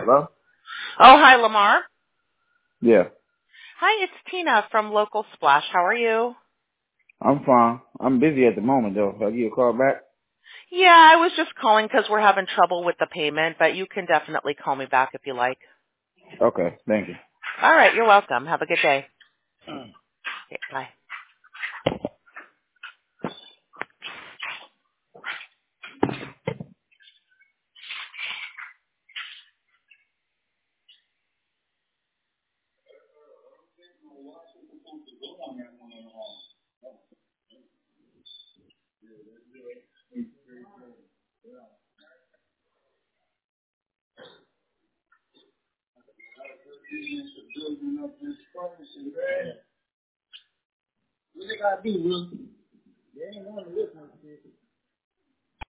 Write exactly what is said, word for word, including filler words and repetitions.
Hello? Oh, hi, Lamar. Yeah. Hi, it's Tina from Local Splash. How are you? I'm fine. I'm busy at the moment, though. I'll give you a call back. Yeah, I was just calling because we're having trouble with the payment, but you can definitely call me back if you like. Okay. Thank you. All right, you're welcome. Have a good day. Okay, bye. What they gotta do, Will? They ain't want to listen to it.